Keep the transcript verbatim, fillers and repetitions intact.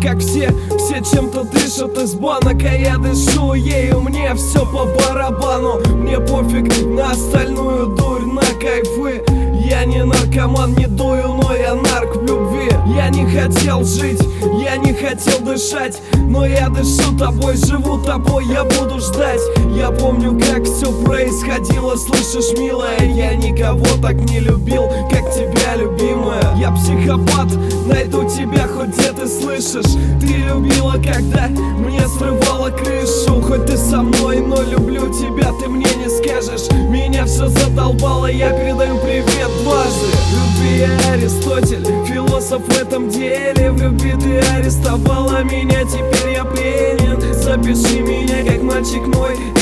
как все, все чем-то дышат из банок, а я дышу ею, мне все по барабану. Мне пофиг на остальную дурь, на кайфы. Я не наркоман, не дую, но я нарк в любви. Я не хотел жить, я не хотел дышать, но я дышу тобой, живу тобой, я буду ждать. Я помню, как все происходило, слышишь, милая, я никого так не любил, как тебя, любимая. Я психопат, найду тебя хоть где ты слышишь. Ты любила, когда мне срывала крышу. Хоть ты со мной, но люблю тебя, ты мне не скажешь. Меня все задолбало, я передаю привет дважды. В любви я Аристотель, философ в этом деле. В любви ты арестовала меня, теперь я пленен. Запиши меня, как мальчик мой,